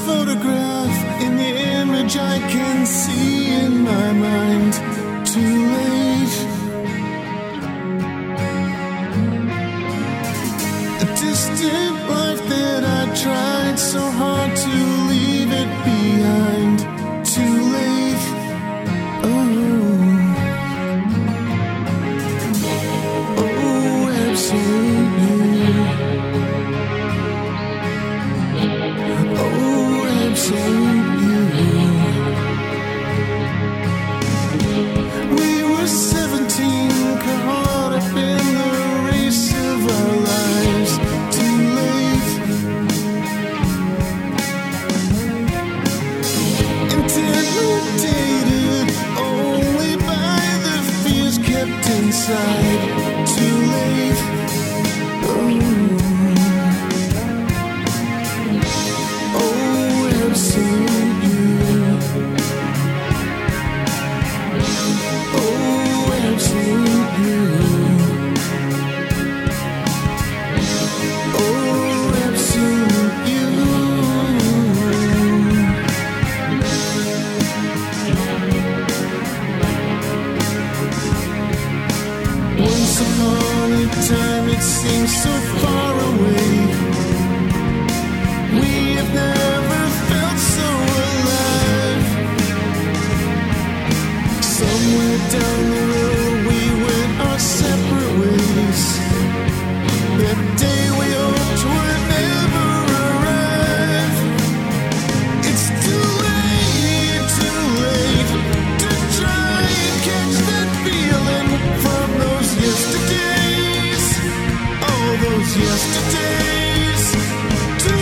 photograph in the image I can see in my mind. Too late. A distant life that I tried so hard to leave it behind. Too late. Oh, absolutely. Oh, absolutely. We were 17, caught up in the race of our lives. Too late. Intimidated only by the fears kept inside. Too late. Oh, absolutely. Oh, absolutely. Oh, absolutely. Once upon a time it seems so far away. We have never felt so alive. Somewhere down the road we went our separate ways. That day we hoped would never arrive. It's too late to try and catch that feeling from those yesterdays. All those yesterdays. Too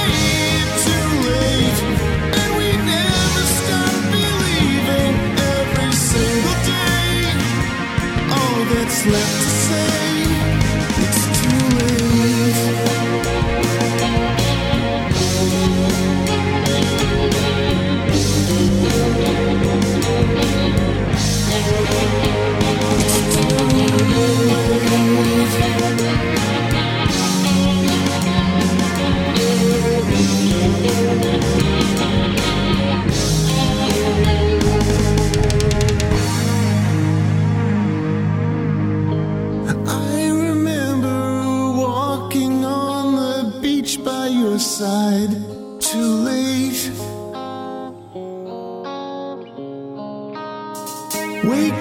late, and we never stop believing every single day. All that's left to say, it's too late. I remember walking on the beach by your side. Too late. Wake